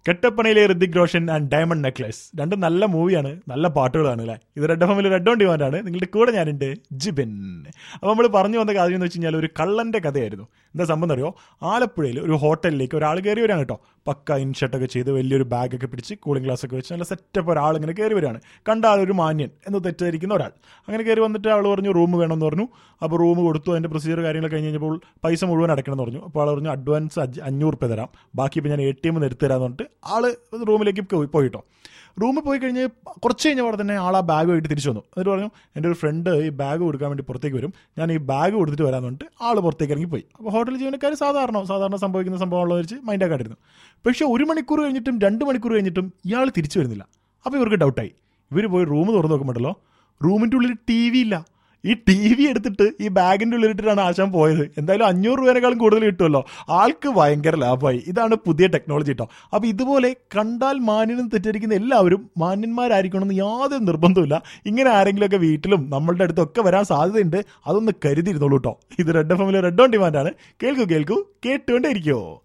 കെട്ടപ്പണയിലെ Hrithik Roshan and diamond necklace രണ്ടും നല്ല മൂവിയാണ്, നല്ല പാട്ടുകളാണ് അല്ലേ. ഇത് റെഡ് എഫ് എമ്മിൽ റെഡ് ഓൺ ഡിമാൻഡാണ്. നിങ്ങളുടെ കൂടെ ഞാനുണ്ട് ജിബിൻ. അപ്പോൾ നമ്മൾ പറഞ്ഞു വന്ന കാര്യം എന്ന് വെച്ച് കഴിഞ്ഞാൽ ഒരു കള്ളൻ്റെ കഥയായിരുന്നു. എന്താ സംഭവം അറിയോ, ആലപ്പുഴയിൽ ഒരു ഹോട്ടലിലേക്ക് ഒരാൾ കയറി വരികയാണ് കേട്ടോ. പക്ക ഇൻഷർട്ടൊക്കെ ചെയ്ത് വലിയൊരു ബാഗൊക്കെ പിടിച്ച് കൂളിംഗ് ഗ്ലാസ് ഒക്കെ വെച്ച് നല്ല സെറ്റപ്പ് ഒരാൾ ഇങ്ങനെ കയറി വരികയാണ്. കണ്ടാൽ ഒരു മാന്യൻ എന്ന് തെറ്റിദ്ധരിക്കുന്ന ഒരാൾ അങ്ങനെ കയറി വന്നിട്ട് ആൾ പറഞ്ഞു റൂം വേണമെന്ന് പറഞ്ഞു. അപ്പോൾ റൂം കൊടുത്തു. അതിൻ്റെ പ്രൊസീജിയർ കാര്യങ്ങളൊക്കെ കഴിഞ്ഞ് കഴിഞ്ഞപ്പോൾ പൈസ മുഴുവൻ അടയ്ക്കണമെന്ന് പറഞ്ഞു. അപ്പോൾ ആൾ പറഞ്ഞു അഡ്വാൻസ് 500 രൂപ തരാം, ബാക്കി ഇപ്പോൾ ഞാൻ ATM എടുത്തു തരാമെന്ന് പറഞ്ഞിട്ട് ആൾ റൂമിലേക്ക് പോയിട്ടോ. റൂമിൽ പോയി കഴിഞ്ഞ് കുറച്ച് കഴിഞ്ഞപ്പോൾ തന്നെ ആൾ ആ ബാഗുമായിട്ട് തിരിച്ചു വന്നു. എന്നിട്ട് പറഞ്ഞു എൻ്റെ ഒരു ഫ്രണ്ട് ഈ ബാഗ് കൊടുക്കാൻ വേണ്ടി പുറത്തേക്ക് വരും, ഞാൻ ഈ ബാഗ് കൊടുത്തിട്ട് വരാമെന്ന് പറഞ്ഞിട്ട് ആൾ പുറത്തേക്ക് ഇറങ്ങി പോയി. അപ്പോൾ ഹോട്ടൽ ജീവനക്കാർ സാധാരണ സംഭവിക്കുന്ന സംഭവമുള്ളത് വെച്ച് മൈൻഡാക്കാണ്ടിരുന്നു. പക്ഷേ 1 മണിക്കൂർ കഴിഞ്ഞിട്ടും 2 മണിക്കൂർ കഴിഞ്ഞിട്ടും ഇയാൾ തിരിച്ചു വരുന്നില്ല. അപ്പോൾ ഇവർക്ക് ഡൗട്ടായി. ഇവർ പോയി റൂം തുറന്ന് നോക്കുമ്പോഴല്ലോ റൂമിൻ്റെ ഉള്ളിൽ TV ഇല്ല. ഈ TV എടുത്തിട്ട് ഈ ബാഗിൻ്റെ ഉള്ളിലിട്ടിട്ടാണ് ആശാൻ പോയത്. എന്തായാലും 500 രൂപേനേക്കാളും കൂടുതൽ കിട്ടുമല്ലോ. ആൾക്ക് ഭയങ്കര ലാഭമായി. ഇതാണ് പുതിയ ടെക്നോളജി കേട്ടോ. അപ്പോൾ ഇതുപോലെ കണ്ടാൽ മാന്യനും തെറ്റിദ്ധരിക്കുന്ന എല്ലാവരും മാന്യന്മാരായിരിക്കണമെന്ന് യാതൊരു നിർബന്ധമില്ല. ഇങ്ങനെ ആരെങ്കിലുമൊക്കെ വീട്ടിലും നമ്മളുടെ അടുത്തൊക്കെ വരാൻ സാധ്യതയുണ്ട്. അതൊന്ന് കരുതിയിരുന്നോളൂ കേട്ടോ. ഇത് റെഡ് എഫ് എമ്മിൽ റെഡ് ഓൺ ഡിമാൻഡാണ്. കേൾക്കൂ കേട്ടുകൊണ്ടേ ഇരിക്കുമോ.